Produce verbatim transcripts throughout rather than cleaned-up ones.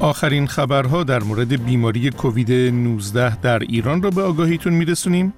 آخرین خبرها در مورد بیماری کووید نوزده در ایران را به آگاهیتون میرسونیم.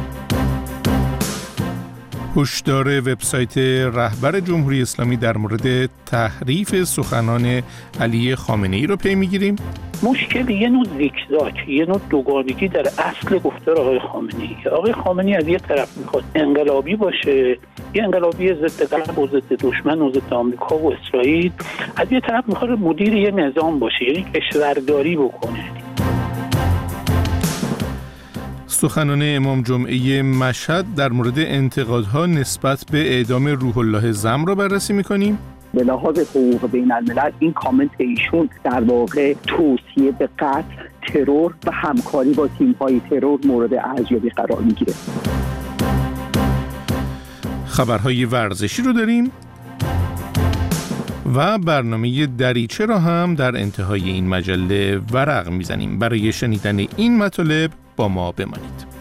هشدار وبسایت رهبر جمهوری اسلامی در مورد تحریف سخنان علی خامنه‌ای رو پی میگیریم. مشکل یه نوع زیگزاگ، یه نوع دوگانگی در اصل گفتار آقای خامنه‌ای. آقای خامنه‌ای از یه طرف میخواد انقلابی باشه، یه انقلابی ضد غرب و ضد دشمن و ضد آمریکا و اسرائیل، از یه طرف میخواد مدیر یه نظام باشه، یعنی کشورداری بکنه. سخنان امام جمعه مشهد در مورد انتقادها نسبت به اعدام روح الله زم را بررسی می‌کنیم. به لحاظ حقوق بین الملل این کامنت ایشون در واقع توصیه به قتل، ترور و همکاری با تیم‌های ترور مورد ارزیابی قرار می‌گیره. خبرهای ورزشی رو داریم و برنامه دریچه را هم در انتهای این مجله ورق میزنیم. برای شنیدن این مطالب با ما بمانید.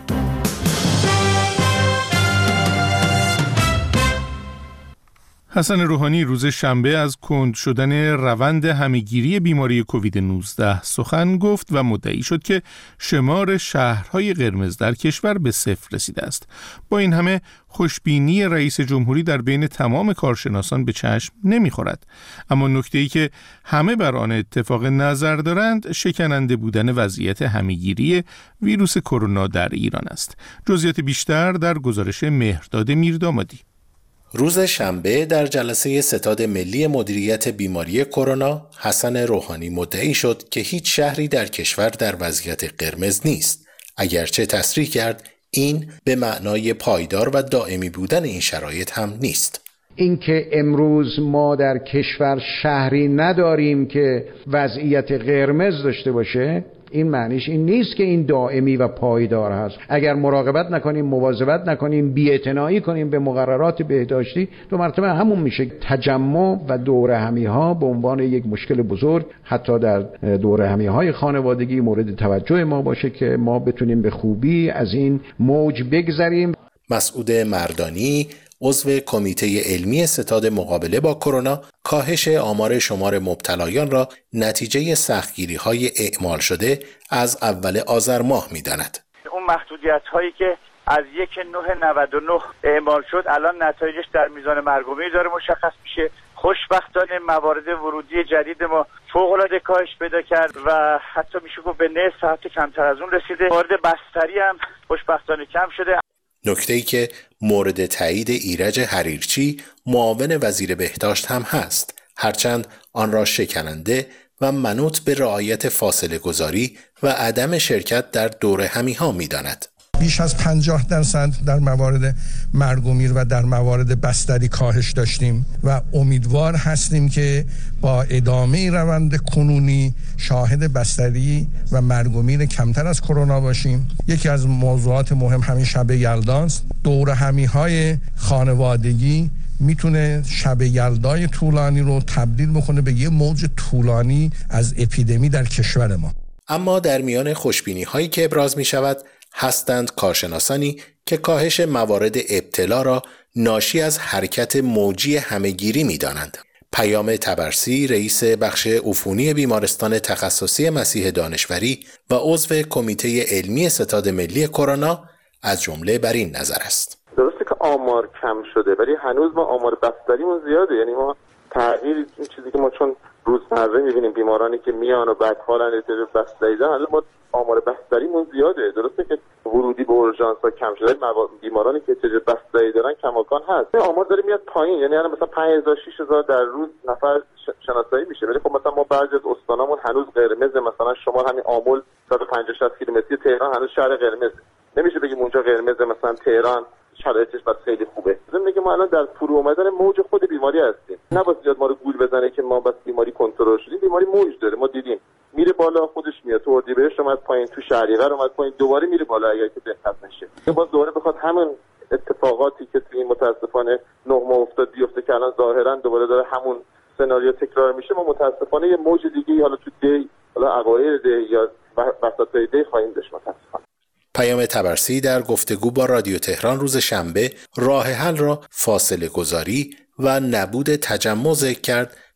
حسن روحانی روز شنبه از کند شدن روند همه‌گیری بیماری کووید نوزده سخن گفت و مدعی شد که شمار شهرهای قرمز در کشور به صفر رسیده است. با این همه خوشبینی رئیس جمهوری در بین تمام کارشناسان به چشم نمیخورد. اما نکته‌ای که همه بر آن اتفاق نظر دارند شکننده بودن وضعیت همه‌گیری ویروس کرونا در ایران است. جزئیات بیشتر در گزارش مهرداد میردامادی. روز شنبه در جلسه ستاد ملی مدیریت بیماری کرونا، حسن روحانی مدعی شد که هیچ شهری در کشور در وضعیت قرمز نیست، اگرچه تصریح کرد این به معنای پایدار و دائمی بودن این شرایط هم نیست. اینکه امروز ما در کشور شهری نداریم که وضعیت قرمز داشته باشه، این معنیش این نیست که این دائمی و پایدار هست. اگر مراقبت نکنیم، مواظبت نکنیم، بی‌اعتنایی کنیم به مقررات بهداشتی، دو مرتبه همون میشه. تجمع و دوره همی ها به عنوان یک مشکل بزرگ حتی در دوره همی های خانوادگی مورد توجه ما باشه که ما بتونیم به خوبی از این موج بگذریم. مسعود مردانی، عضو کمیته علمی ستاد مقابله با کرونا، کاهش آمار شمار مبتلایان را نتیجه سختگیری‌های اعمال شده از اول آذر ماه می‌داند. اون محدودیت‌هایی که از یک نه نود و نه اعمال شد الان نتایجش در میزان مرگ و میر داره مشخص میشه. خوشبختانه موارد ورودی جدید ما فوق‌العاده کاهش پیدا کرد و حتی میشه گفت به نصف حتی کمتر از اون رسیده. موارد بستری هم خوشبختانه کم شده. نکته‌ای که مورد تایید ایرج حریرچی معاون وزیر بهداشت هم هست، هرچند آن را شکننده و منوط به رعایت فاصله گذاری و عدم شرکت در دوره همی ها می داند. بیش از پنجاه درصد در موارد مرگ و میر و در موارد بستری کاهش داشتیم و امیدوار هستیم که با ادامه روند کنونی شاهد بستری و مرگ و میر کمتر از کرونا باشیم. یکی از موضوعات مهم همین شب یلداست. دوره همی های خانوادگی میتونه شب یلدای طولانی رو تبدیل بکنه به یه موج طولانی از اپیدمی در کشور ما. اما در میان خوشبینی هایی که ابراز می شود هستند کارشناسانی که کاهش موارد ابتلا را ناشی از حرکت موجی همه‌گیری می دانند. پیام طبرسی، رئیس بخش عفونی بیمارستان تخصصی مسیح دانشوری و عضو کمیته علمی ستاد ملی کرونا از جمله بر این نظر است. درسته که آمار کم شده ولی هنوز ما آمار بستریمون زیاده، یعنی ما تغییر این چیزی که ما چون روزمره می‌بینیم بیمارانی که میان و بعد حالن اعتراض بستری دارن، ما آمار بستریمون زیاده. درسته که ورودی به اورژانس ها کم شده، بیمارانی که احتیاج بستری دارن کماکان هست. آمار داره میاد پایین، یعنی الان مثلا پنج هزار شش هزار در روز نفر شناسایی میشه، ولی خب مثلا ما بعضی از استانامون هنوز قرمز، مثلا شمال همین آمل صد و پنجاه شصت کیلومتری تهران هنوز شهر قرمز، نمیشه بگیم اونجا قرمز، مثلا تهران شرایطش بس خیلی خوبه. ضمن که ما الان در فرو اومدن موج خود بیماری هستیم. نباید زیاد ما رو گول بزنه که ما بس بیماری کنترل شدیم. بیماری موج داره، ما دیدیم میره بالا خودش میاد، تو اردیبهشت اومد پایین، تو شهریور اومد پایین، دوباره میره بالا اگر که دقت نشه. یا باز دوباره بخواد همون اتفاقاتی که توی متاسفانه نه ماه افتاد بیفته که الان ظاهرا دوباره داره همون سناریو تکرار میشه، ما متاسفانه یه موج دیگه حالا تو دی، حالا اوایل دی یا وسطای دی خواهیم داشت متاسفانه. پیام طبرسی در گفتگو با رادیو تهران روز شنبه راه حل را فاصله گذاری و نبود تجمع ذکر کرد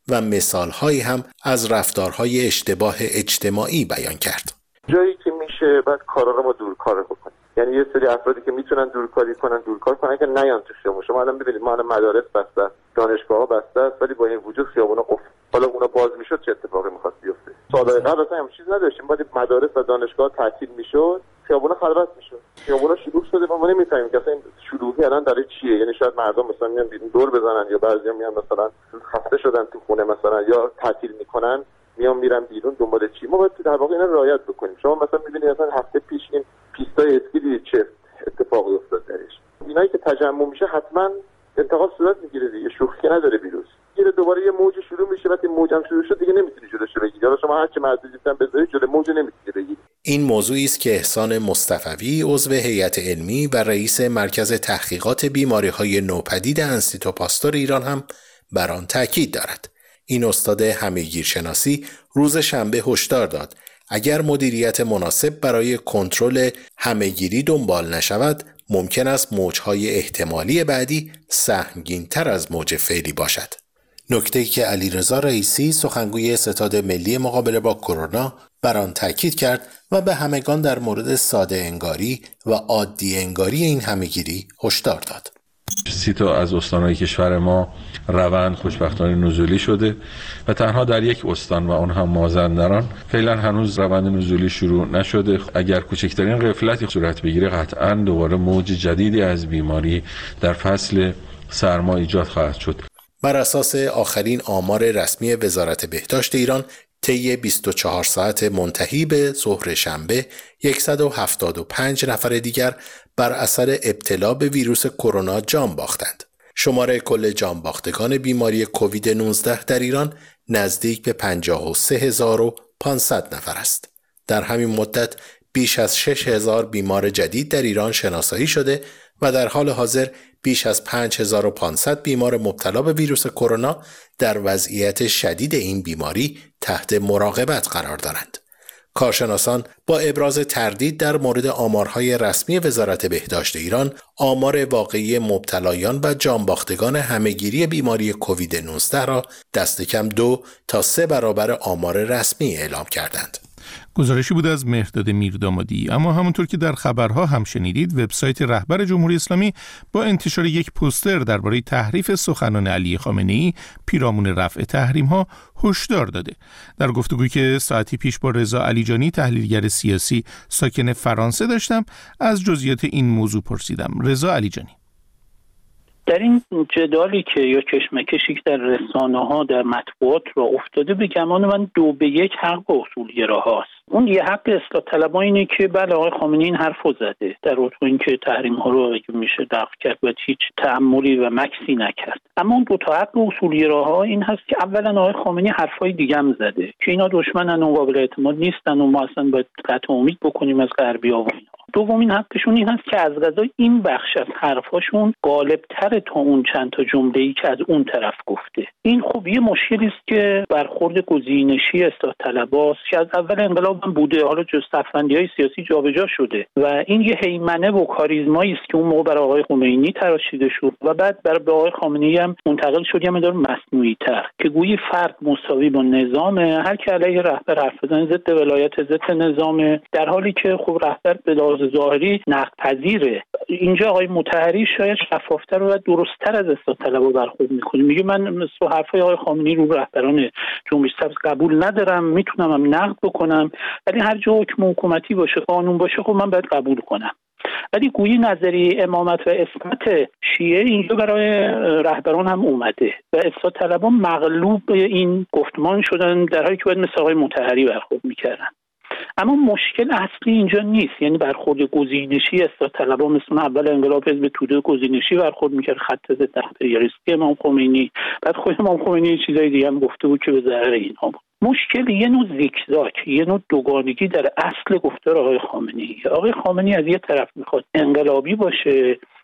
و مثالهایی هم از رفتارهای اشتباه اجتماعی بیان کرد. جایی که میشه بعد کارا رو ما دورکار بکنیم، یعنی یه سری افرادی که میتونن دورکاری کنن دورکار کنن که نیان تو خیابون. شما الان ببینید ما الان مدارس بسته، دانشگاه‌ها بسته است، ولی با این وجود خیابونا قفل. حالا اونا باز میشد چه اتفاقی می‌خواست بیفته؟ سال‌های قبل اصلا هم چیز نداشتیم، بعد مدارس و دانشگاه تعطیل میشد، خیابونا خلوت میشد. خیابونا شلوغ شده و ما نمی‌فهمیم که اصلا این شلوغی الان در چیه. یعنی شاید مردم مثلا میان بیرون دور بزنن، یا بعضیا میان مثلا خسته شدن تو خونه مثلا، یا تعطیل میکنن میان میرن بیرون دنبال چی. ما باید در واقع اینا رعایت بکنیم. شما مثلا می‌بینید مثلا هفته پیش این پیستای اسکی چه اتفاقی افتاد درش. اینایی که تجمع میشه حتما انتقاد صورت میگیره دیگه، شوخی نداره ویروس. میره دوباره یه موج شروع میشه، وقتی موج هم شروع شد دیگه نمیتونی جلوش بگیری. حالا شما هر چه محدودیتم بذاری جلوی موج نمیتونی بگیری. این موضوعی است که احسان مصطفوی عضو هیئت علمی و رئیس مرکز تحقیقات بیماری‌های نوپدید انستیتو پاستور ایران هم بر آن تاکید دارد. این استاد همه‌گیرشناسی روز شنبه هشدار داد اگر مدیریت مناسب برای کنترل همه‌گیری دنبال نشود، ممکن است موج‌های احتمالی بعدی سهمگین‌تر از موج فعلی باشد. نکته‌ای که علیرضا رئیسی سخنگوی ستاد ملی مقابله با کرونا بر آن تاکید کرد و به همگان در مورد ساده انگاری و عادی انگاری این همه‌گیری هشدار داد. سی تا از استان‌های کشور ما روند خوشبختانه نزولی شده و تنها در یک استان و اون هم مازندران فعلا هنوز روند نزولی شروع نشده. اگر کوچکترین غفلتی صورت بگیره قطعاً دوباره موج جدیدی از بیماری در فصل سرما ایجاد خواهد شد. بر اساس آخرین آمار رسمی وزارت بهداشت ایران، طی بیست و چهار ساعت منتهی به ظهر شنبه صد و هفتاد و پنج نفر دیگر بر اثر ابتلا به ویروس کرونا جان باختند. شماره کل جان باختگان بیماری کووید نوزده در ایران نزدیک به پنجاه و سه هزار و پانصد نفر است. در همین مدت بیش از شش هزار بیمار جدید در ایران شناسایی شده و در حال حاضر بیش از پنج هزار و پانصد بیمار مبتلا به ویروس کرونا در وضعیت شدید این بیماری تحت مراقبت قرار دارند. کارشناسان با ابراز تردید در مورد آمارهای رسمی وزارت بهداشت ایران، آمار واقعی مبتلایان و جانباختگان همه‌گیری بیماری کووید نوزده را دست کم دو تا سه برابر آمار رسمی اعلام کردند. گزارشی بود از مهرداد میردامادی. اما همونطور که در خبرها هم شنیدید، وبسایت رهبر جمهوری اسلامی با انتشار یک پوستر درباره تحریف سخنان علی خامنه‌ای پیرامون رفع تحریم‌ها هشدار داده. در گفتگویی که ساعتی پیش با رضا علیجانی تحلیلگر سیاسی ساکن فرانسه داشتم، از جزئیات این موضوع پرسیدم. رضا علیجانی: در این جدالی که یا کشمکشی که در رسانه‌ها در مطبوعات را افتاده، به گمان من دو به یک حق اصولگراهاست. اون یه حق اصلاح طلبها اینه که بله آقای خامنه‌ای این حرفو زده در رابطه با اینکه تحریم‌ها رو اگه میشه دفع کرد و هیچ تأملی و مکسی نکرد. اما اون دو تا حق اصولگراها این هست که اولا آقای خامنه‌ای حرفای دیگه هم زده که اینا دشمنن و قابل اعتماد نیستن و ما اصلا باید قطع امید بکنیم از غربی‌ها و اینا. دومین حقشون این هست که از قضا این بخش از حرفاشون غالب‌تر تا اون چند تا جمله‌ای که از اون طرف گفته. این خب یه مشکلی است که برخورد گزینشی اصلاح طلباست که از اول انقلاب هم بوده، حالا جز صف‌بندی‌های سیاسی جابجا شده و این یه هیمنه و کاریزمایی است که اون موقع برای آقای خمینی تراشیده شد و بعد برای آقای خامنه‌ای هم منتقل شد یه مقدار مصنوعی‌تر که گویی فرد مساوی با نظام، هر کی علیه رهبر حرف بزنه ضد ولایت ضد نظام، در حالی که خب رهبر به لحاظ ظاهری نقدپذیره. اینجا آقای مطهری شاید شفافتر و درست‌تر از اصلاح طلبها برخورد می‌کنه. میگه من مثل حرفای آقای خامنه‌ای رو رهبران جنبش سبز قبول ندارم، میتونم هم نقد بکنم، ولی هر جا حکم حکومتی باشه، قانون باشه، خب من باید قبول کنم. ولی گویی نظریه امامت و عصمت شیعه اینجا برای رهبران هم اومده و اصلاح طلبها مغلوب این گفتمان شدن، در حالی که باید مثل آقای مطهری برخورد می‌کردن. اما مشکل اصلی اینجا نیست، یعنی برخورد گزینشی اصلاح طلبها مثل اول انقلاب حزب توده گزینشی برخورد میکرد، خط ضد تحریریستی امام خمینی، بعد خود امام خمینی چیزای دیگه هم گفته بود که به ضرر اینها بود. مشکل یه نوع زیگزاگ، یه نوع دوگانگی در اصل گفتار آقای خامنه‌ای. آقای خامنه‌ای از یه طرف میخواد انقلابی باشه،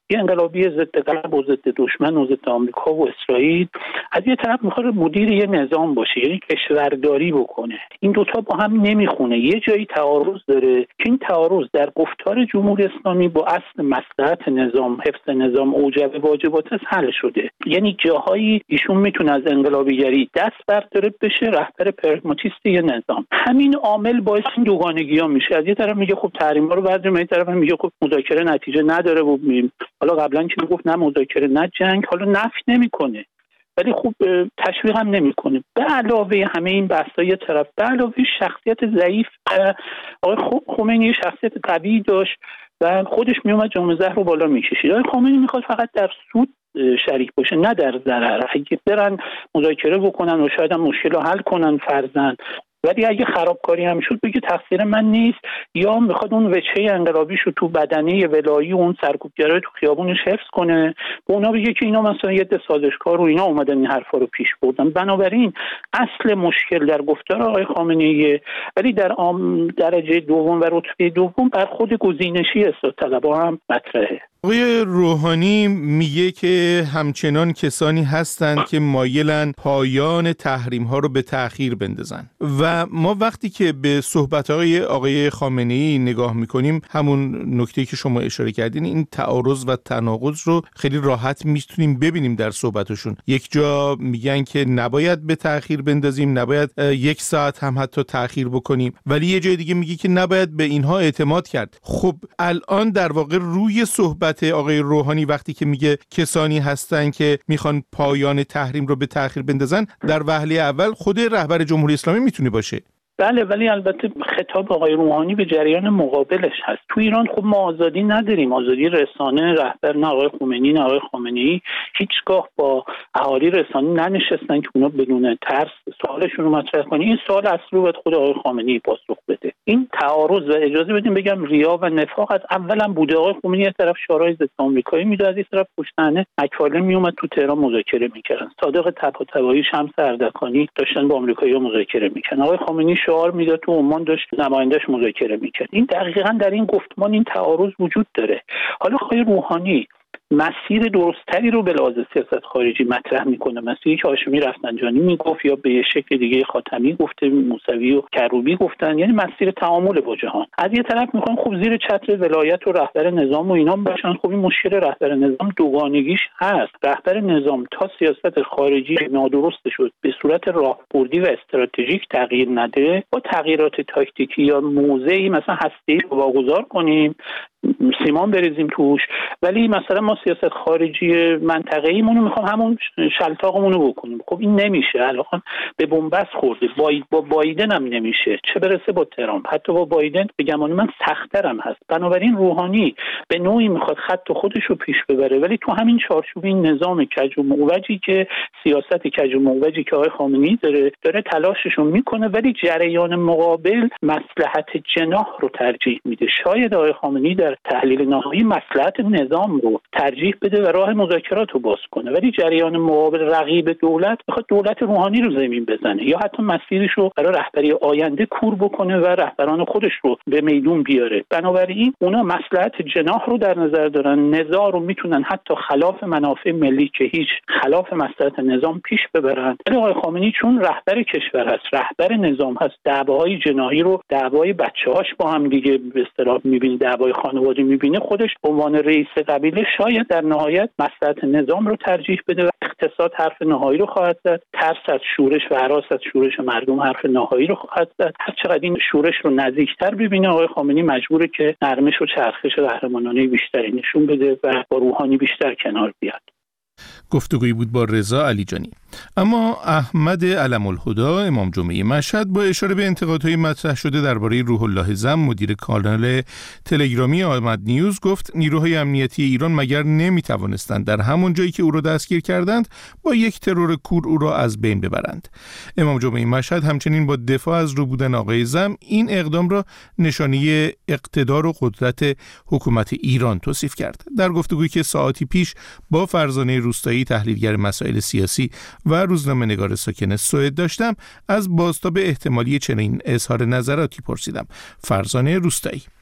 یه انقلابی ضد غرب و ضد دشمن و ضد آمریکا و اسرائیل، از یه طرف میخواد مدیر یه نظام باشه، یعنی کشورداری بکنه. این دوتا با هم نمیخونه. یه جایی تعارض داره که این تعارض در گفتار جمهوری اسلامی با اصل مصلحت نظام، حفظ نظام، اوجب واجبات حل شده. یعنی جاهایی ایشون میتونه از انقلابیگری دست برداره بشه رهبر پرگماتیست یه نظام. همین عامل باعث این دوگانگی‌ها میشه. از یه طرف میگه خب تحریم‌ها رو برداریم، از یه طرف میگه خب مذاکره نتیجه نداره و حالا قبلا که میگفت نه مذاکره نه جنگ، حالا نفی نمیکنه ولی خوب تشویق هم نمیکنه. به علاوه همه این بحث‌ها یه طرف، به علاوه شخصیت ضعیف آقای خمینی شخصیت قوی داشت و خودش میومد جام زهر رو بالا میکشید. آقای خمینی میخواد فقط در سود شریک باشه نه در ضرر. اگه برن مذاکره بکنن و شاید هم مشکل رو حل کنن فرضاً، ولی اگه خرابکاری هم شد بگه تقصیر من نیست، یا میخواد اون وجهه انقلابیش رو تو بدنه ولایی و اون سرکوبگرای تو خیابونش حفظ کنه، به اونا بگه که اینا مثلا یه ده سازشکار و اینا اومدن این حرفا رو پیش بردن. بنابراین اصل مشکل در گفتار آقای خامنه‌ای، ولی در درجه دوم و رتبه دوم بر خود گزینشی اصلاح طلبها هم مطرحه. آقای روحانی میگه که همچنان کسانی هستند که مایلن پایان تحریم ها رو به تأخیر بندازن و ما وقتی که به صحبت‌های آقای خامنه‌ای نگاه میکنیم، همون نکته که شما اشاره کردین، این تعارض و تناقض رو خیلی راحت میتونیم ببینیم در صحبتشون. یک جا میگن که نباید به تأخیر بندازیم، نباید یک ساعت هم حتی تأخیر بکنیم، ولی یه جای دیگه میگه که نباید به اینها اعتماد کرد. خب الان در واقع روی صحبت آقای روحانی وقتی که میگه کسانی هستن که میخوان پایان تحریم رو به تأخیر بندازن، در وهله اول خود رهبر جمهوری اسلامی میتونه باشه. بله، ولی البته خطاب آقای روحانی به جریان مقابلش هست. تو ایران خب ما آزادی نداریم، آزادی رسانه. رهبر نه آقای خمینی نه آقای خامنه‌ای هیچگاه با اهالی رسانه ننشستن که اونا بدون ترس سوالشون رو مطرح کنن. این سوال اصلی رو باید خود آقای خامنه‌ای پاسخ بده. این تعارض و اجازه بدیم بگم ریا و نفاق از اولا بوده. آقای خمینی از طرف شورای ضد آمریکایی میداد، از این طرف پشتانه مک‌فارلند میومد تو تهران مذاکره میکردن. صادق طباطبایی، شمس اردکانی داشتن با آمریکایی‌ها مذاکره میکردن. آقای خامنه‌ای شعار میداد تو عمان داشت نمایندش مذاکره میکرد. این دقیقاً در این گفتمان این تعارض وجود داره. حالا آقای روحانی مسیر درستری رو به لحاظ سیاست خارجی مطرح میکنه، مسیری که هاشمی رفسنجانی میگفت یا به شکل دیگه خاتمی گفته، موسوی و کروبی گفتن، یعنی مسیر تعامل با جهان. از یه طرف میخوان خب زیر چتر ولایت و رهبر نظام و اینا باشن. خب این مشکل رهبر نظام دوگانگیش هست. رهبر نظام تا سیاست خارجی نادرست شد به صورت راهبردی و استراتژیک تغییر نده، با تغییرات تاکتیکی یا موضعی مثلا هسته‌ای رو واگذار کنیم، سیمان بریزیم توش، ولی مثلا ما سیاست خارجی منطقه‌ایمون رو میخوام همون شلتاقمون رو بکنیم. خب این نمیشه. الان به بنبست خورده. باید با بایدن هم نمیشه، چه برسه با ترامپ. حتی با بایدن به گمان من سخت‌ترم هست. بنابراین روحانی به نوعی میخواد خط خودش رو پیش ببره، ولی تو همین چارچوب این نظام کج و معوجی که سیاست کج و معوجی که آقای خامنه‌ای داره داره تلاشش رو میکنه، ولی جریان مقابل مصلحت جناح رو ترجیح میده. شاید آقای خامنه‌ای در تحلیل نهایی مصلحت نظام رو ترجیح بده و راه مذاکرات رو باز کنه، ولی جریان مقابل رقیب دولت بخواد دولت روحانی رو زمین بزنه یا حتی مسیرش رو برای رهبری آینده کور بکنه و رهبران خودش رو به میدون بیاره. بنابراین اونا مصلحت جناح رو در نظر دارن، نزاع رو میتونن حتی خلاف منافع ملی که هیچ خلاف مصلحت نظام پیش ببرن. ولی آقای خامنه‌ای چون رهبر کشور هست، رهبر نظام هست، دعواهای جناحی رو دعوای بچه‌هاش با هم دیگه به اصطلاح می‌بینه، دعوای خانوادگی می‌بینه، خودش به عنوان رئیس قبیله شاید در نهایت مصلحت نظام رو ترجیح بده و اقتصاد حرف نهایی رو خواهد زد، ترس از شورش و هراس از شورش مردم حرف نهایی رو خواهد زد. هر چقدر این شورش رو نزدیکتر ببینه، آقای خامنه‌ای مجبوره که نرمش و چرخش قهرمانانه بیشتری نشون بده و با روحانی بیشتر کنار بیاد. گفتگویی بود با رضا علیجانی. اما احمد علم الهدی امام جمعه مشهد با اشاره به انتقادهای مطرح شده درباره روح الله زم مدیر کانال تلگرامی احمد نیوز گفت نیروهای امنیتی ایران مگر نمیتوانستند در همون جایی که او را دستگیر کردند با یک ترور کور او را از بین ببرند. امام جمعه مشهد همچنین با دفاع از رو بودن آقای زم این اقدام را نشانه اقتدار و قدرت حکومت ایران توصیف کرد. در گفتگویی که ساعتی پیش با فرزانه روستایی تحلیلگر مسائل سیاسی و روزنامه‌نگار ساکن سوئد داشتم، از بازتاب احتمالی چنین اظهار نظراتی پرسیدم. فرزانه روستایی: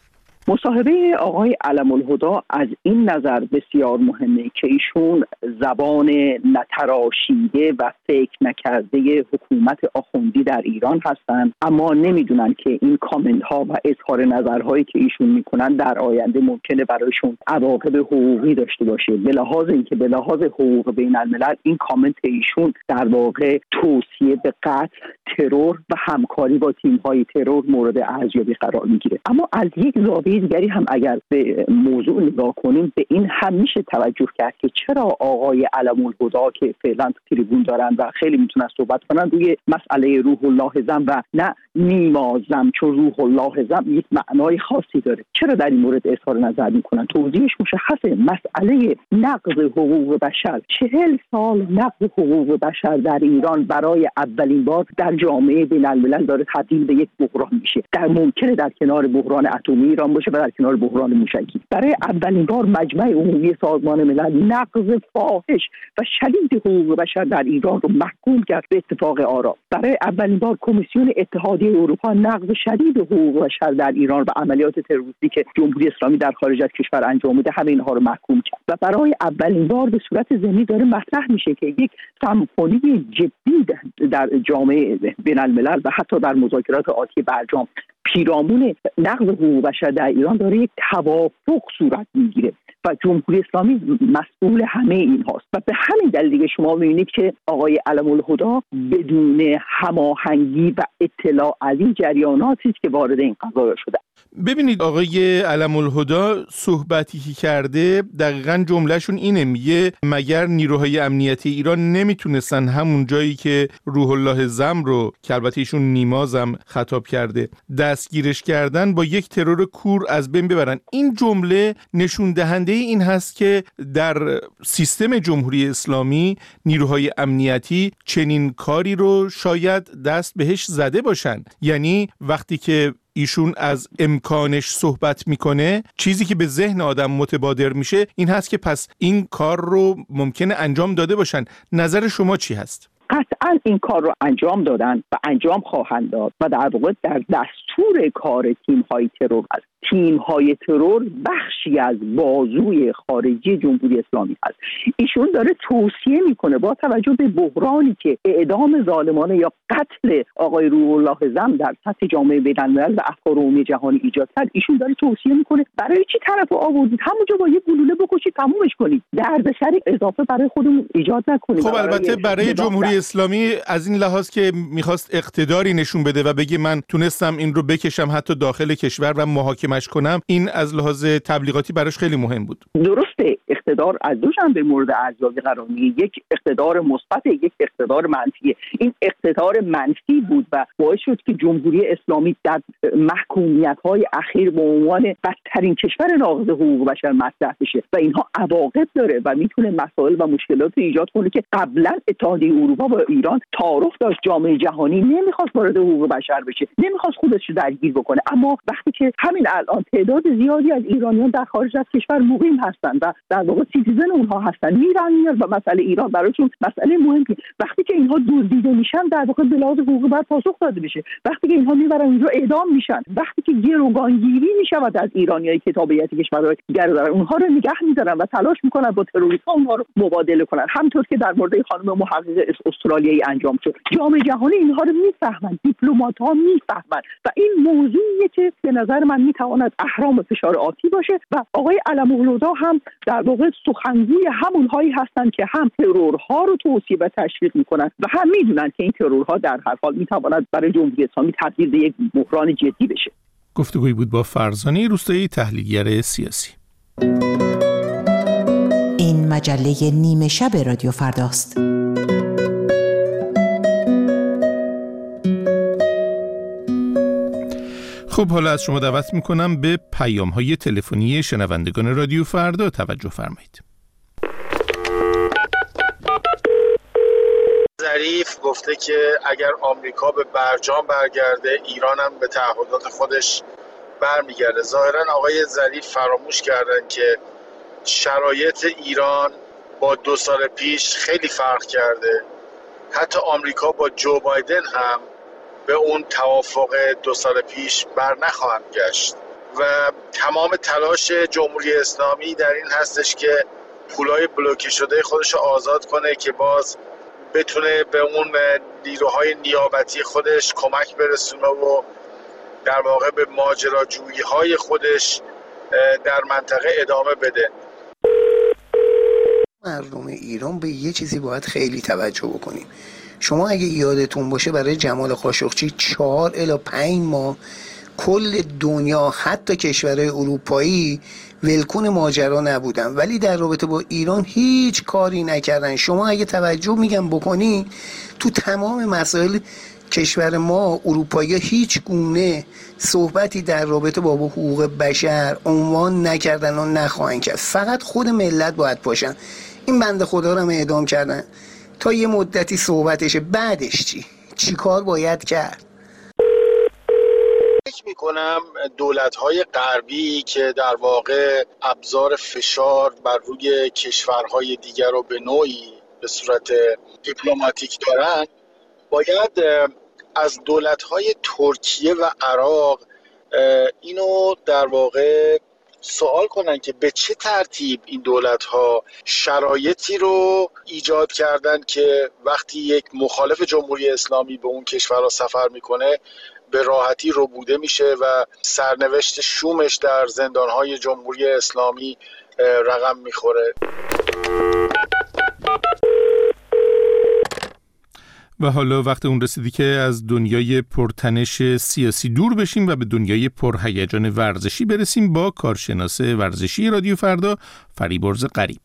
مصاحبه آقای علم الهدا از این نظر بسیار مهمه که ایشون زبان نتراشیده و فکر نکرده حکومت آخوندی در ایران هستند، اما نمیدونن که این کامنت ها و اظهار نظرهایی که ایشون میکنن در آینده ممکنه برایشون عواقب حقوقی داشته باشه. به لحاظ اینکه به لحاظ حقوق بین الملل این کامنت ایشون در واقع توصیه به قتل، ترور و همکاری با تیم های ترور مورد ارزیابی قرار میگیره. اما از یک زاویه دیگری هم اگر به موضوع نگاه کنیم، به این هم میشه توجه کرد که چرا آقای علم الهدا که فعلا تو تریبون دارن و خیلی میتونن صحبت کنن روی مسئله روح الله زم و نه نیما زم، چون روح الله زم یک معنای خاصی داره، چرا در این مورد اظهار نظر میکنن؟ توضیحش مشخصه. مسئله نقض حقوق بشر، چهل سال نقض حقوق بشر در ایران برای اولین بار در جامعه بین الملل داره تبدیل به یک بحران میشه. در ممکنه در کنار بحران اتمی ایران باشه و در کنار بحران موشکی. برای اولین بار مجمع عمومی سازمان ملل نقض فاحش و شدید حقوق بشر در ایران رو محکوم کرد به اتفاق آرا. برای اولین بار کمیسیون اتحادیه اروپا نقض شدید حقوق بشر در ایران و عملیات تروریستی که جمهوری اسلامی در خارج از کشور انجام میده همه اینها رو محکوم کرد و برای اولین بار به صورت ضمنی داره مطرح میشه که یک سمفونی جدی در جامعه بین الملل و حتی در مذاکرات آتی برجام پیرامون نقض حقوق بشر در ایران داره یک توافق صورت میگیره و جمهوری اسلامی مسئول همه این هاست و به همین دلیل دیگه شما می‌بینید که آقای علم الهدا بدون هماهنگی و اطلاع از این جریاناتی که وارد این قضایا شده. ببینید آقای علم الهدا صحبتی که کرده دقیقاً جملهشون اینه، میگه مگر نیروهای امنیتی ایران نمیتونستن همون جایی که روح الله زم رو که البته ایشون نیمازم خطاب کرده دستگیرش کردن با یک ترور کور از بین ببرن. این جمله نشون دهنده این هست که در سیستم جمهوری اسلامی نیروهای امنیتی چنین کاری رو شاید دست بهش زده باشن. یعنی وقتی که ایشون از امکانش صحبت میکنه، چیزی که به ذهن آدم متبادر میشه این هست که پس این کار رو ممکنه انجام داده باشن. نظر شما چی هست؟ قطعا این کار رو انجام دادن و انجام خواهند داد و در واقع در دستور کار تیم‌های ترور است. تیم‌های ترور بخشی از بازوی خارجی جمهوری اسلامی است. ایشون داره توصیه میکنه با توجه به بحرانی که اعدام ظالمانه یا قتل آقای روح الله زم در سطح جامعه بین‌الملل و افکار عمومی جهانی ایجاد کرد. ایشون داره توصیه میکنه برای چی طرف آوردید، همونجا با یه گلوله بکشید تمومش کنید، دردسری اضافه برای خودمون ایجاد نکنید. خب البته برای جمهوری اسلامی از این لحاظ که میخواست اقتداری نشون بده و بگه من تونستم این رو بکشم حتی داخل کشور و محاکمش کنم، این از لحاظ تبلیغاتی براش خیلی مهم بود. درسته، اقتدار از دو جنبه مورد ارزیابی قرار میگیره، یک اقتدار مثبت، یک اقتدار منفی. این اقتدار منفی بود و باعث شد که جمهوری اسلامی در محکومیت‌های اخیر به عنوان بدترین کشور ناقض حقوق بشر مطرح بشه و اینها عواقب داره و میتونه مسائل و مشکلات ایجاد کنه که قبلا اتحادیه اروپا با ایران تعارف داشت، جامعه جهانی نمیخواست وارد حقوق بشر بشه، نمیخواست خودش رو درگیر بکنه. اما وقتی که همین الان تعداد زیادی از ایرانیان در خارج از کشور مقیم هستند و در واقع سیتیزن اونها هستن، میرن میاد و مسئله ایران براشون مسئله مهمی، وقتی که اینها دزدیده میشن در واقع به لحاظ حقوقی باید پاسخ داده بشه. وقتی که اینها میبرن اونجا اعدام میشن، وقتی که گروگانگیری میشود از ایرانیایی که تابعیت کشورهای دیگر دارن، اونها رو نگه میدارن و تلاش میکنن با تروریست‌ها اونها رو مبادله کنن، همونطور که در مورد خانم محقق استرالیایی انجام شد. جامعه جهانی اینها رو میفهمن، دیپلمات‌ها میفهمن و این موضوعیه که به نظر من میتواند اهرام فشار آتی باشه و آقای علم الهدا هم در واقع سخنگوی همونهایی هستند که هم ترورها رو توصیه و تشویق میکنن و هم میدونن که این ترورها در هر حال میتواند برای جمهوری اسلامی تبدیل به یک بحران جدی بشه. گفتگویی بود با فرزانه روستایی، تحلیلگر سیاسی. این مجله نیمه شب رادیو فرداست. خب حالا از شما دعوت میکنم به پیام‌های تلفنی شنوندگان رادیو فردا توجه فرمایید. ظریف گفته که اگر آمریکا به برجام برگرده، ایران هم به تعهدات خودش برمیگرده. ظاهراً آقای ظریف فراموش کردن که شرایط ایران با دو سال پیش خیلی فرق کرده. حتی آمریکا با جو بایدن هم به اون توافق دو سال پیش بر نخواهند گشت و تمام تلاش جمهوری اسلامی در این هستش که پولای بلوکه شده خودش رو آزاد کنه که باز بتونه به اون نیروهای نیابتی خودش کمک برسونه و در واقع به ماجراجویی های خودش در منطقه ادامه بده. مردم ایران به یه چیزی باید خیلی توجه بکنیم. شما اگه یادتون باشه برای جمال خاشقچی چهار الی پنج ماه کل دنیا حتی کشورهای اروپایی ولکن ماجرا نبودن، ولی در رابطه با ایران هیچ کاری نکردن. شما اگه توجه میگم بکنی تو تمام مسائل کشور ما اروپایی هیچ گونه صحبتی در رابطه با حقوق بشر عنوان نکردن و نخواهند کرد. فقط خود ملت باید باشن. این بنده خدا رو هم اعدام کردن تا یه مدتی صحبتشه، بعدش چی؟ چی کار باید کرد؟ فکر میکنم دولت‌های غربی که در واقع ابزار فشار بر روی کشورهای دیگر رو به نوعی به صورت دیپلماتیک دارن، باید از دولت‌های ترکیه و عراق اینو در واقع سوال کنن که به چه ترتیب این دولت‌ها شرایطی رو ایجاد کردن که وقتی یک مخالف جمهوری اسلامی به اون کشورها سفر میکنه به راحتی ربوده میشه و سرنوشت شومش در زندان‌های جمهوری اسلامی رقم میخوره. و حالا وقت اون رسیدی که از دنیای پرتنش سیاسی دور بشیم و به دنیای پرهیجان ورزشی برسیم با کارشناس ورزشی رادیو فردا فریبرز غریب.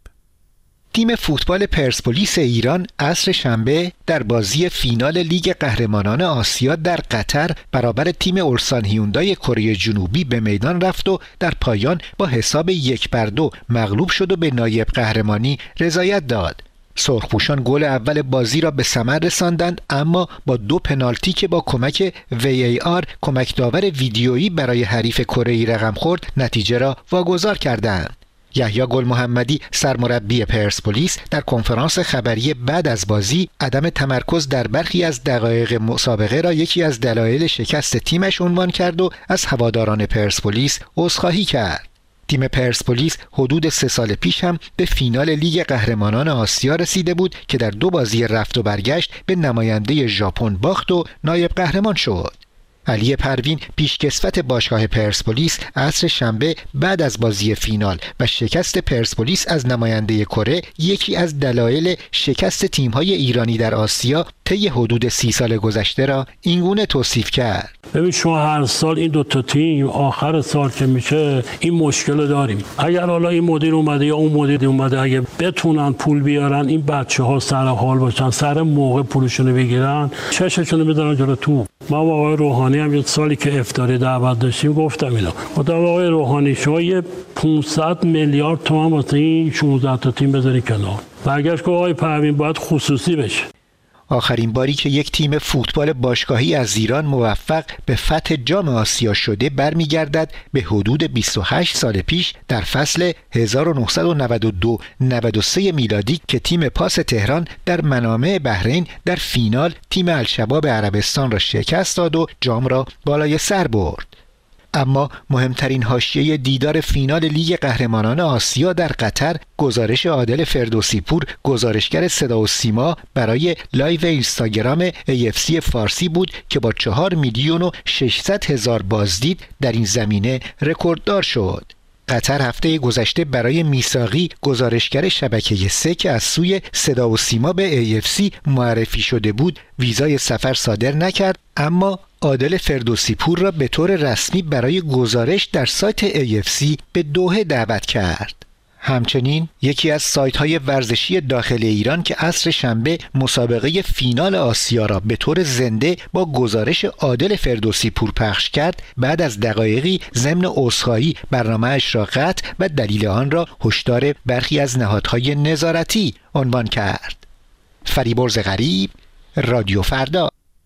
تیم فوتبال پرسپولیس ایران عصر شنبه در بازی فینال لیگ قهرمانان آسیا در قطر برابر تیم اولسان هیوندای کره جنوبی به میدان رفت و در پایان با حساب یک بر دو مغلوب شد و به نایب قهرمانی رضایت داد. سرخپوشان گل اول بازی را به ثمر رساندند، اما با دو پنالتی که با کمک وی ای آر کمک داور ویدیویی برای حریف کره‌ای رقم خورد نتیجه را واگذار کردند. یحیی گل محمدی سرمربی پرسپولیس در کنفرانس خبری بعد از بازی عدم تمرکز در برخی از دقایق مسابقه را یکی از دلایل شکست تیمش عنوان کرد و از هواداران پرسپولیس عذرخواهی کرد. تیم پرسپولیس حدود سه سال پیش هم به فینال لیگ قهرمانان آسیا رسیده بود که در دو بازی رفت و برگشت به نماینده ژاپن باخت و نایب قهرمان شد. علی پروین پیشکسوت باشگاه پرسپولیس عصر شنبه بعد از بازی فینال و شکست پرسپولیس از نماینده کره یکی از دلایل شکست تیم‌های ایرانی در آسیا طی حدود سی سال گذشته را اینگونه توصیف کرد. ببین شما هر سال این دو تا تیم آخر سال که میشه این مشکل داریم. اگر حالا این مدیر اومده یا اون مدیر اومده اگه بتونن پول بیارن این بچه‌ها سر حال باشن، سر موقع پولشون بگیرن، چششون بذارن جلو تو. ما با آقای روحانی هم یه سالی که افطاری دعوت داشتیم گفتم اینا. خدا آقای روحانی شما یه پانصد میلیارد تومان واسه این شانزده تا تیم بذاری کنار. برگشت که آقای پروین باید خصوصی بشه. آخرین باری که یک تیم فوتبال باشگاهی از ایران موفق به فتح جام آسیا شده برمیگردد به حدود بیست و هشت سال پیش در فصل هزار و نهصد و نود و دو نود و سه میلادی که تیم پاس تهران در منامه بحرین در فینال تیم الشباب عربستان را شکست داد و جام را بالای سر برد. اما مهمترین حاشیه دیدار فینال لیگ قهرمانان آسیا در قطر گزارش عادل فردوسی پور گزارشگر صدا و سیما برای لایو اینستاگرام ای اف سی فارسی بود که با چهار میلیون و ششصد هزار بازدید در این زمینه رکورددار شد. قطر هفته گذشته برای میثاقی گزارشگر شبکه سه که از سوی صدا و سیما به ای اف سی معرفی شده بود ویزای سفر صادر نکرد، اما عادل فردوسی پور را به طور رسمی برای گزارش در سایت ای اف سی به دوحه دعوت کرد. همچنین یکی از سایت‌های ورزشی داخل ایران که عصر شنبه مسابقه فینال آسیا را به طور زنده با گزارش عادل فردوسی پور پخش کرد بعد از دقایقی ضمن عذرخواهی برنامه‌اش را قطع و دلیل آن را هشدار برخی از نهادهای نظارتی عنوان کرد. فریبرز غریب، رادیو فردا.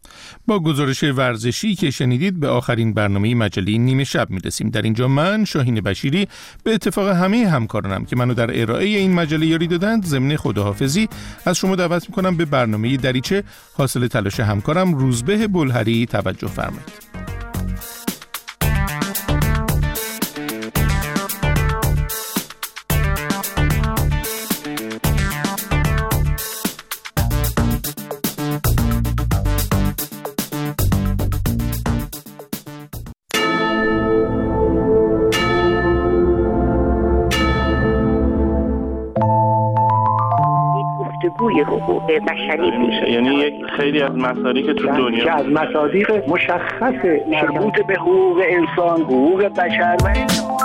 با گزارش ورزشی که شنیدید به آخرین برنامه مجله نیمه شب میرسیم. در اینجا من شاهین بشیری به اتفاق همه همکارانم که منو در ارائه این مجله یاری دادند ضمن خداحافظی از شما دعوت میکنم به برنامه دریچه حاصل تلاش همکارم روزبه بلهری توجه فرمایید. جمهوری حقوق بشری میشه، یعنی یک خیلی از مسائلی که تو دنیا که از مصادیق مشخص مربوط به حقوق انسان، حقوق بشر و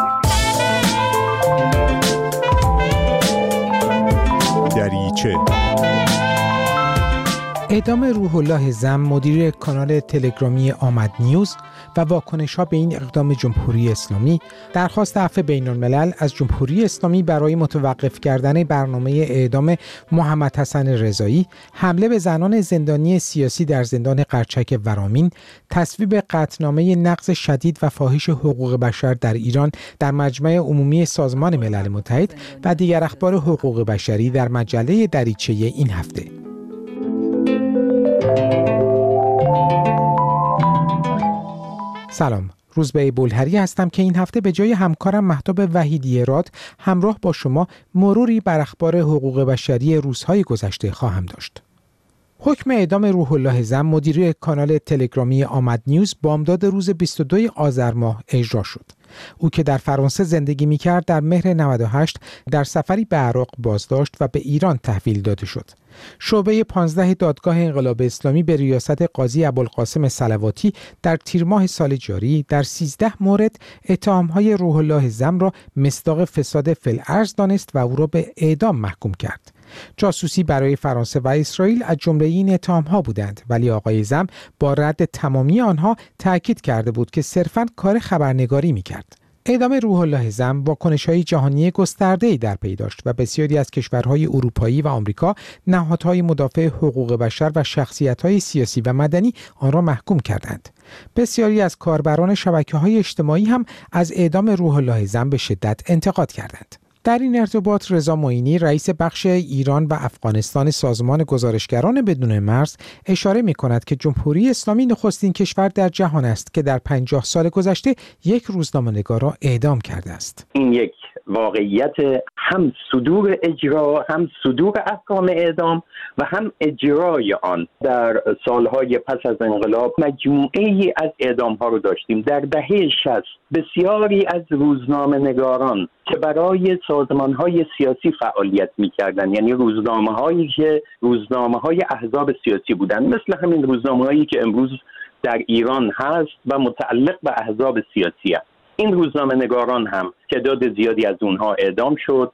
دریچه. اعدام روح الله زم مدیر کانال تلگرامی آمد نیوز و واکنش‌ها به این اقدام جمهوری اسلامی، درخواست عفو بین‌الملل از جمهوری اسلامی برای متوقف کردن برنامه اعدام محمد حسن رضایی، حمله به زنان زندانی سیاسی در زندان قرچک ورامین، تصویب قطعنامه نقض شدید و فاحش حقوق بشر در ایران در مجمع عمومی سازمان ملل متحد و دیگر اخبار حقوق بشری در مجله دریچه این هفته. سلام، روزبه بولهری هستم که این هفته به جای همکارم مهتاب وحیدی راد همراه با شما مروری بر اخبار حقوق بشری روزهای گذشته خواهم داشت. حکم اعدام روح الله زم مدیر کانال تلگرامی آمد نیوز بامداد روز بیست و دوم آذر ماه اجرا شد. او که در فرانسه زندگی می‌کرد در مهر نود و هشت در سفری به عراق بازداشت و به ایران تحویل داده شد. شعبه پانزده دادگاه انقلاب اسلامی به ریاست قاضی ابوالقاسم صلواتی در تیر ماه سال جاری در سیزده مورد اتهام‌های روح الله زم را مصداق فساد فی‌الارض دانست و او را به اعدام محکوم کرد. جاسوسی برای فرانسه و اسرائیل از جمله این اتهام‌ها بودند، ولی آقای زم با رد تمامی آنها تأکید کرده بود که صرفاً کار خبرنگاری می‌کرد. اعدام روح الله زم واکنش‌های جهانی گسترده‌ای در پی داشت و بسیاری از کشورهای اروپایی و آمریکا نهادهای مدافع حقوق بشر و شخصیت‌های سیاسی و مدنی آن را محکوم کردند. بسیاری از کاربران شبکه‌های اجتماعی هم از اعدام روح الله زم به شدت انتقاد کردند. در این ارتباط رضا معینی رئیس بخش ایران و افغانستان سازمان گزارشگران بدون مرز اشاره می‌کند که جمهوری اسلامی نخستین کشور در جهان است که در پنجاه سال گذشته یک روزنامه‌نگار را اعدام کرده است. این یک واقعیت هم صدور اجرا، هم صدور احکام اعدام و هم اجرای آن در سالهای پس از انقلاب مجموعه‌ای از اعدام‌ها رو داشتیم. در دهه شصت بسیاری از روزنامه‌نگاران که برای سازمان‌های سیاسی فعالیت می‌کردند، یعنی روزنامه‌هایی که روزنامه‌های احزاب سیاسی بودند، مثل همین روزنامه‌هایی که امروز در ایران هست و متعلق به احزاب سیاسی است، این روزنامه‌نگاران هم تعداد زیادی از اونها اعدام شد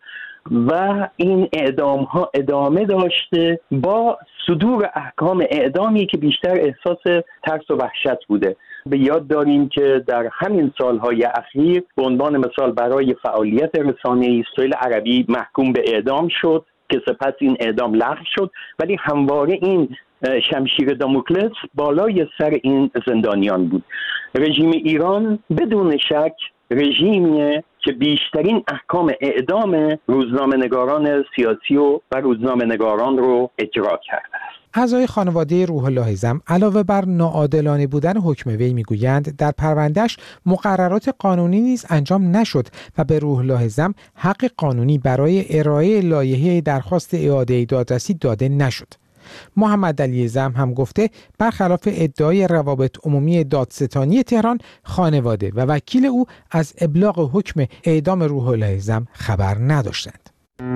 و این اعدام ها ادامه داشته با صدور احکام اعدامی که بیشتر احساس ترس و وحشت بوده. به یاد داریم که در همین سالهای اخیر به عنوان مثال برای فعالیت رسانه‌ای سهیل عربی محکوم به اعدام شد که سپس این اعدام لغو شد، ولی همواره این شمشیر داموکلس بالای سر این زندانیان بود. رژیم ایران بدون شک رژیمیه که بیشترین احکام اعدام روزنامه‌نگاران سیاسی و و روزنامه‌نگاران رو اجرا کرده است. اعضای خانواده روح الله زم علاوه بر ناعادلانه بودن حکم وی میگویند در پروندهش مقررات قانونی نیز انجام نشد و به روح الله زم حق قانونی برای ارائه لایحه درخواست اعاده دادرسی داده نشد. محمد علی زم هم گفته برخلاف ادعای روابط عمومی دادستانی تهران، خانواده و وکیل او از ابلاغ حکم اعدام روح الله زم خبر نداشتند.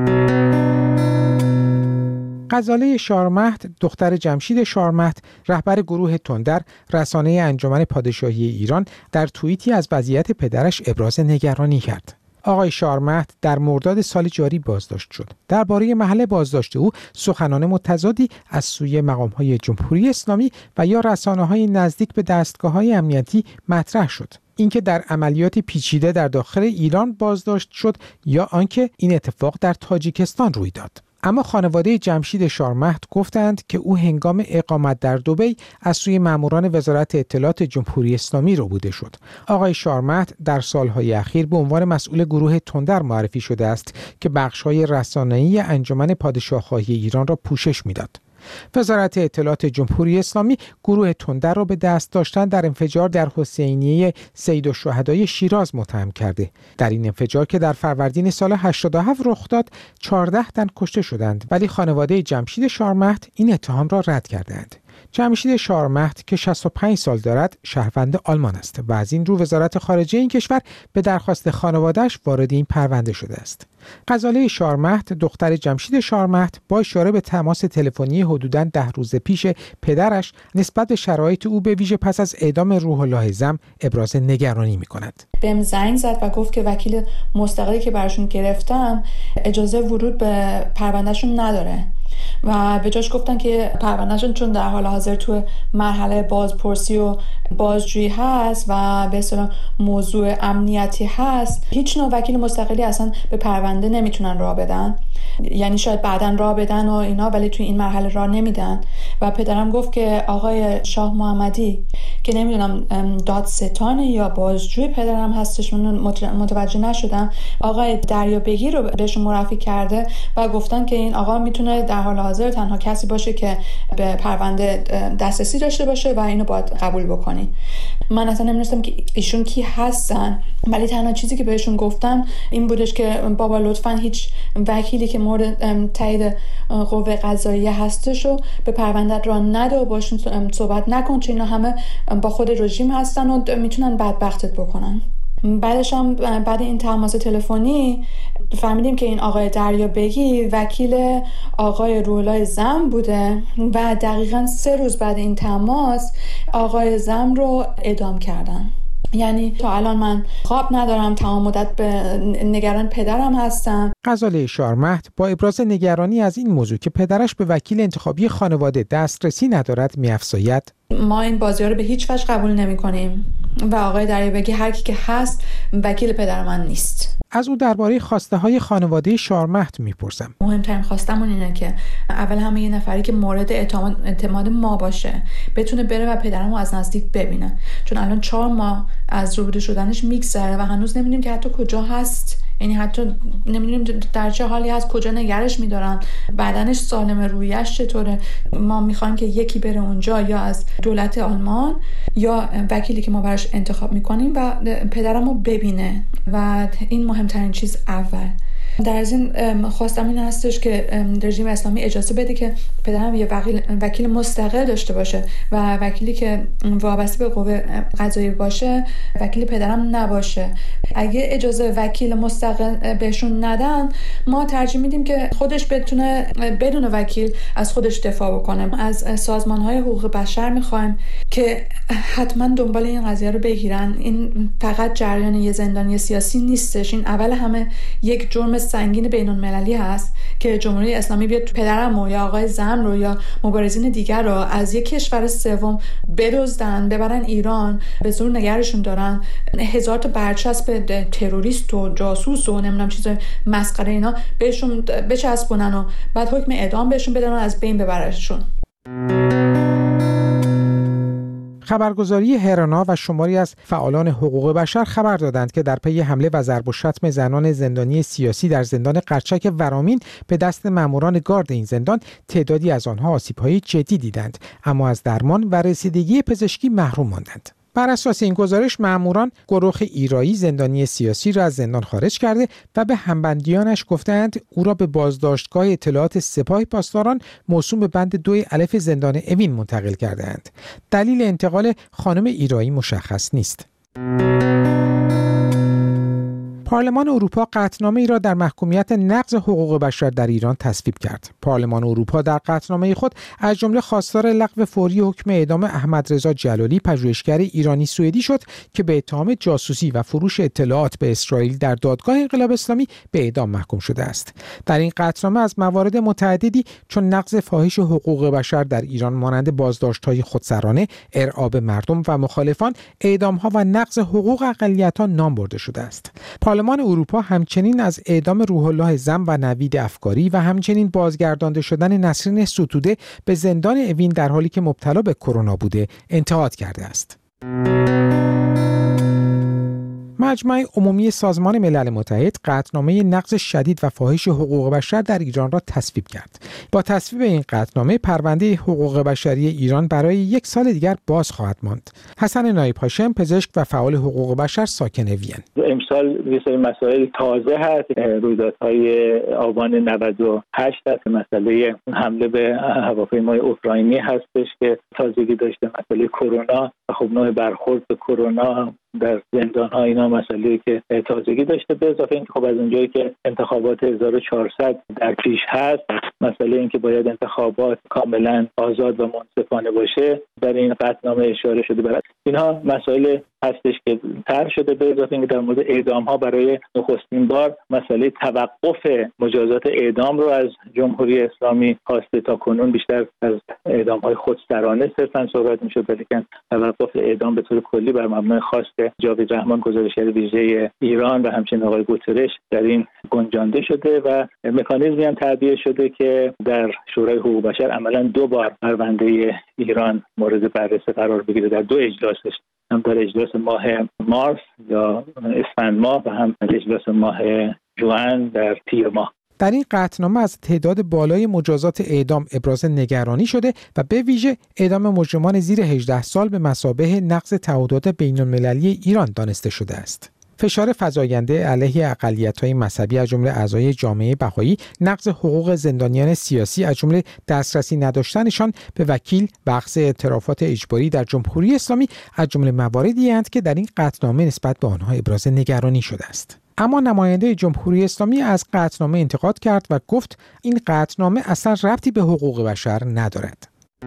غزاله شارمهد، دختر جمشید شارمهد، رهبر گروه تندر، رسانه انجمن پادشاهی ایران، در توییتی از وضعیت پدرش ابراز نگرانی کرد. آقای شارمهد در مرداد سال جاری بازداشت شد. درباره محل بازداشت او سخنان متضادی از سوی مقام‌های جمهوری اسلامی و یا رسانه‌های نزدیک به دستگاه‌های امنیتی مطرح شد. اینکه در عملیات پیچیده در داخل ایران بازداشت شد یا آنکه این اتفاق در تاجیکستان روی داد. اما خانواده جمشید شارمهد گفتند که او هنگام اقامت در دبی از سوی ماموران وزارت اطلاعات جمهوری اسلامی ربوده شد. آقای شارمهد در سالهای اخیر به عنوان مسئول گروه تندر معرفی شده است که بخش‌های رسانه‌ای انجمن پادشاهخواهی ایران را پوشش می‌داد. وزارت اطلاعات جمهوری اسلامی گروه تندر را به دست داشتن در انفجار در حسینیه سید الشهدای شیراز متهم کرده. در این انفجار که در فروردین سال هشتاد و هفت رخ داد، چهارده تن کشته شدند، ولی خانواده جمشید شارمهد این اتهام را رد کردند. جمشید شارمهد که شصت و پنج سال دارد شهروند آلمان است و از این رو وزارت خارجه این کشور به درخواست خانواده‌اش وارد این پرونده شده است. غزاله شارمهد دختر جمشید شارمهد با اشاره به تماس تلفنی حدوداً ده روز پیش پدرش نسبت به شرایط او به ویژه پس از اعدام روح الله زم ابراز نگرانی می‌کند. بهم زنگ زد و گفت که وکیل مستقلی که براشون گرفتم اجازه ورود به پروندهشون نداره و به جاش گفتن که پروندهشون چون در حال حاضر تو مرحله بازپرسی و بازجویی هست و به اصطلاح موضوع امنیتی هست، هیچ نوع وکیل مستقلی اصلا به پرونده نمیتونن راه بدن. یعنی شاید بعداً راه بدن و اینا، ولی توی این مرحله راه نمیدن. و پدرم گفت که آقای شاه محمدی که نمیدونم دادستان یا بازجوی پدرم هستش، من متوجه نشدم، آقای دریابگی رو بهشون معرفی کرده و گفتن که این آقا میتونه در حال حاضر تنها کسی باشه که به پرونده دسترسی داشته باشه و اینو باید قبول بکنی. من اصلا نمیدونستم که ایشون کی هستن، ولی تنها چیزی که بهشون گفتم این بودش که بابا لطفاً هیچ وکیلی که مورد تایید قوه قضاییه هستش رو به پرونده را نده و باشون صحبت نکن، چون اینا همه با خود رژیم هستن و میتونن بدبختت بکنن. بعدش هم بعد این تماس تلفنی فهمیدیم که این آقای دریابگی وکیل آقای روح الله زم بوده و دقیقاً سه روز بعد این تماس آقای زم رو اعدام کردن. یعنی تا الان من خواب ندارم، تمام مدت به نگران پدرم هستم. غزاله شارمهد با ابراز نگرانی از این موضوع که پدرش به وکیل انتخابی خانواده دسترسی ندارد می‌افزاید: ما این بازی‌ها رو به هیچ وجه قبول نمی‌کنیم و آقای دریابگی هر کی که هست وکیل پدر من نیست. از او درباره خواسته‌های خانواده شارمهد می‌پرسم. مهمترین خواستمون اینه که اول همه یه نفری که مورد اعتماد, اعتماد ما باشه بتونه بره و پدرمو از نزدیک ببینه، چون الان چهار ماه از روبرو شدنش میگذره و هنوز نمی‌دونیم که حتی کجا هست. یعنی حتی نمیدونیم در چه حالی هست، کجا نگرش میدارن، بدنش سالمه، رویش چطوره. ما میخوایم که یکی بره اونجا، یا از دولت آلمان یا وکیلی که ما براش انتخاب میکنیم و پدرمو ببینه و این مهمترین چیز اول. در از این خواستم این هستش که رژیم اسلامی اجازه بده که پدرم یه وکیل, وکیل مستقل داشته باشه و وکیلی که وابسته به قوه قضاییه باشه وکیل پدرم نباشه. اگه اجازه وکیل مستقل بهشون ندن، ما ترجیح میدیم که خودش بتونه بدون وکیل از خودش دفاع بکنه. از سازمان‌های حقوق بشر میخوایم که حتما دنبال این قضیه رو بگیرن. این فقط جریان یه زندانی سیاسی نیستش، این اول همه یک جرم سنگین بین‌المللی هست که جمهوری اسلامی بیاد پدرم یا آقای زم رو یا مبارزین دیگر رو از یک کشور سوم بدزدن ببرن ایران، به زور نگرشون دارن، هزار تا برچسب تروریست و جاسوس و نمیدونم چیزای مسخره اینا بهشون بچسبونن و بعد حکم اعدام بهشون بدن و از بین ببرشون. خبرگزاری هرانا و شماری از فعالان حقوق بشر خبر دادند که در پی حمله و ضرب و شتم زنان زندانی سیاسی در زندان قرچک ورامین به دست ماموران گارد این زندان، تعدادی از آنها آسیب‌های جدی دیدند، اما از درمان و رسیدگی پزشکی محروم ماندند. بر اساس این گزارش ماموران گروه ایرایی زندانی سیاسی را از زندان خارج کرده و به همبندیانش گفتند او را به بازداشتگاه اطلاعات سپاه پاسداران موسوم به بند دو الف زندان اوین منتقل کرده‌اند. دلیل انتقال خانم ایرایی مشخص نیست. پارلمان اروپا قطعنامه‌ای را در محکومیت نقض حقوق بشر در ایران تصویب کرد. پارلمان اروپا در قطعنامه خود از جمله خواستار لغو فوری حکم اعدام احمد رضا جلالی، پژوهشگر ایرانی سوئدی شد که به اتهام جاسوسی و فروش اطلاعات به اسرائیل در دادگاه انقلاب اسلامی به اعدام محکوم شده است. در این قطعنامه از موارد متعددی چون نقض فاحش حقوق بشر در ایران مانند بازداشت‌های خودسرانه، ارعاب مردم و مخالفان، اعدام‌ها و نقض حقوق اقلیت‌ها نام برده شده است. پارلمان اروپا همچنین از اعدام روح الله زم و نوید افکاری و همچنین بازگردانده شدن نسرین ستوده به زندان اوین در حالی که مبتلا به کرونا بوده انتقاد کرده است. مجمع عمومی سازمان ملل متحد قطعنامه نقض شدید و فاحش حقوق بشر در ایران را تصویب کرد. با تصویب این قطعنامه پرونده حقوق بشری ایران برای یک سال دیگر باز خواهد ماند. حسن نایب هاشم، پزشک و فعال حقوق بشر ساکن وین: امسال یه سری مسائل تازه هست. رویدادهای آبان نود و هشت هست، مسئله حمله به هواپیمای اوکراینی هستش که تازگی داشته، مسئله کرونا و خب نوع برخورد به کرونا در زندان‌ها، اینا مسئله که تازگی داشته. به اضافه اینکه خب از اونجایی که انتخابات هزار و چهارصد در پیش هست، مسئله اینکه باید انتخابات کاملا آزاد و منصفانه باشه در این قطعنامه اشاره شده. برای اینها مسائل هستش که طرح شده. به اضافه اینکه در مورد اعدام‌ها برای نخستین بار مسئله توقف مجازات اعدام رو از جمهوری اسلامی خواسته. تا کنون بیشتر از اعدام‌های خودسرانه صرفاً صحبت می‌شد، ولی که توقف اعدام به طور کلی بر مبنای خواست جاوید رحمان، گزارشگر ویژه ایران، و همچنین آقای گوترش در این گنجانده شده و مکانیزمی هم تعبیه شده که در شورای حقوق بشر عملاً دو بار پرونده ایران مورد بررسی قرار بگیره، در دو اجلاسش، هم در اجلاس ماه مارس یا اسفند ماه و هم در اجلاس ماه ژوئن در تیر ماه. در این قطعنامه از تعداد بالای مجازات اعدام ابراز نگرانی شده و به ویژه اعدام مجرمان زیر هجده سال به مثابه نقض تعهدات بین‌المللی ایران دانسته شده است. فشار فزاینده علیه اقلیت‌های مذهبی از جمله اعضای جامعه بهایی، نقض حقوق زندانیان سیاسی از جمله دسترسی نداشتنشان به وکیل و اخذ اعترافات اجباری در جمهوری اسلامی از جمله مواردی اند که در این قطعنامه نسبت به آنها ابراز نگرانی شده است. اما نماینده جمهوری اسلامی از قطعنامه انتقاد کرد و گفت این قطعنامه اصلا ربطی به حقوق بشر ندارد.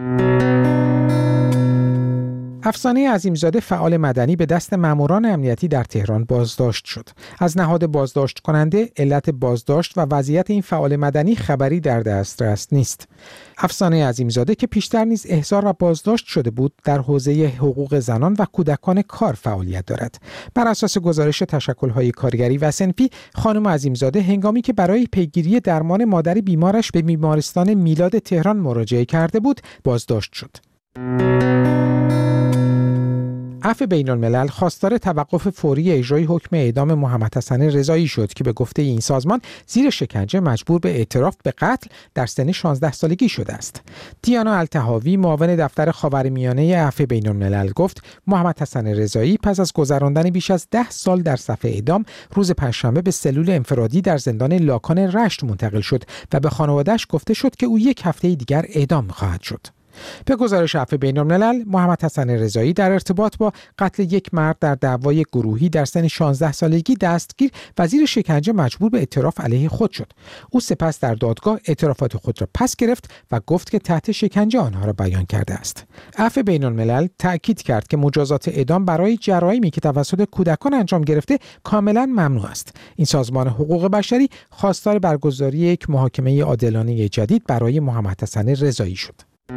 افسانه عظیمزاده، فعال مدنی، به دست ماموران امنیتی در تهران بازداشت شد. از نهاد بازداشت کننده، علت بازداشت و وضعیت این فعال مدنی خبری در دسترس نیست. افسانه عظیمزاده که پیشتر نیز احضار و بازداشت شده بود، در حوزه حقوق زنان و کودکان کار فعالیت دارد. بر اساس گزارش تشکل‌های کارگری و صنفی، خانم عظیمزاده هنگامی که برای پیگیری درمان مادر بیمارش به بیمارستان میلاد تهران مراجعه کرده بود، بازداشت شد. عفو بین‌الملل خواستار توقف فوری اجرای حکم اعدام محمد حسن رضایی شد که به گفته این سازمان زیر شکنجه مجبور به اعتراف به قتل در سن شانزده سالگی شده است. دیانا الطحاوی، معاون دفتر خاورمیانه عفو بین‌الملل، گفت محمد حسن رضایی پس از گذراندن بیش از ده سال در صف اعدام، روز پنجشنبه به سلول انفرادی در زندان لاکان رشت منتقل شد و به خانواده‌اش گفته شد که او یک هفته دیگر اعدام خواهد شد. به گزارش عفو بین‌الملل، محمد حسن رضایی در ارتباط با قتل یک مرد در دعوای گروهی در سن شانزده سالگی دستگیر و زیر شکنجه مجبور به اعتراف علیه خود شد. او سپس در دادگاه اعترافات خود را پس گرفت و گفت که تحت شکنجه آنها را بیان کرده است. عفو بین‌الملل تأکید کرد که مجازات اعدام برای جرایمی که توسط کودکان انجام گرفته کاملا ممنوع است. این سازمان حقوق بشری خواستار برگزاری یک محاکمه عادلانه جدید برای محمد حسن رضایی شد.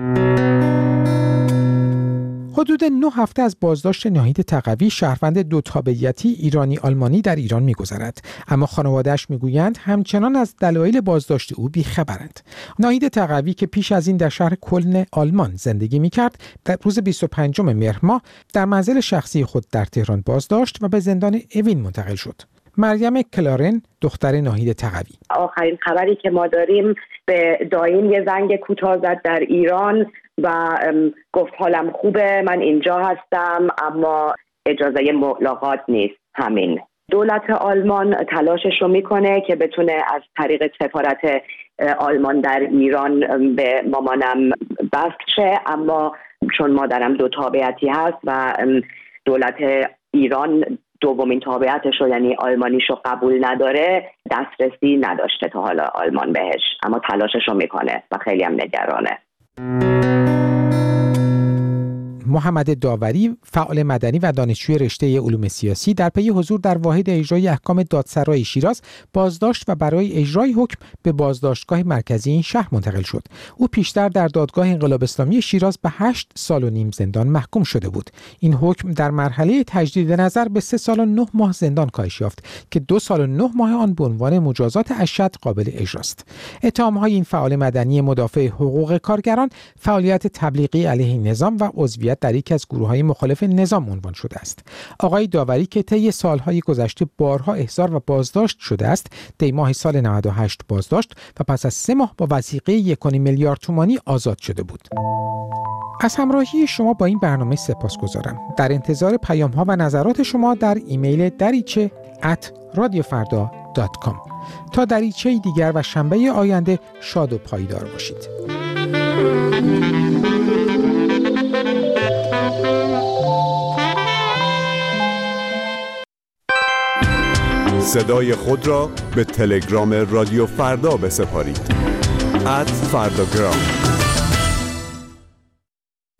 حدود نه هفته از بازداشت ناهید تقوی، شهروند دو تابعیتی ایرانی آلمانی، در ایران می‌گذرد، اما خانواده‌اش می‌گویند همچنان از دلایل بازداشت او بی‌خبرند. ناهید تقوی که پیش از این در شهر کلن آلمان زندگی می‌کرد، در روز بیست و پنجم مهر ماه در منزل شخصی خود در تهران بازداشت و به زندان اوین منتقل شد. مریم کلارن، دختر ناهید تقوی: آخرین خبری که ما داریم، به دایم یه زنگ کوتاه زد در ایران و گفت حالم خوبه، من اینجا هستم، اما اجازه ملاقات نیست. همین. دولت آلمان تلاشش رو میکنه که بتونه از طریق سفارت آلمان در ایران به مامانم بست شه، اما چون مادرم دو تابعیتی هست و دولت ایران دومین تابعیتش رو، یعنی آلمانیش رو قبول نداره، دسترسی نداشته تا حالا آلمان بهش، اما تلاشش رو میکنه و خیلی هم نگرانه. محمد داوری، فعال مدنی و دانشجوی رشته علوم سیاسی، در پی حضور در واحد اجرای احکام دادسرای شیراز بازداشت و برای اجرای حکم به بازداشتگاه مرکزی این شهر منتقل شد. او پیشتر در دادگاه انقلاب اسلامی شیراز به هشت سال و نیم زندان محکوم شده بود. این حکم در مرحله تجدید نظر به سه سال و نه ماه زندان کاهش یافت که دو سال و نه ماه آن به عنوان مجازات اشد قابل اجراست. اتهام‌های این فعال مدنی مدافع حقوق کارگران، فعالیت تبلیغی علیه نظام و عضویت در یکی از گروه‌های مخالف نظام عنوان شده است. آقای داوری که طی سالهای گذشته بارها احضار و بازداشت شده است، دی ماه سال نود و هشت بازداشت و پس از سه ماه با وثیقه یک و نیم میلیارد تومانی آزاد شده بود. از همراهی شما با این برنامه سپاسگزارم. در انتظار پیام‌ها و نظرات شما در ایمیل دریچه ات رادیو فردا دات کام. تا دریچه دیگر و شنبه آینده شاد و پایدار باشید. صدای خود را به تلگرام رادیو فردا بسپارید. ات فرداگرام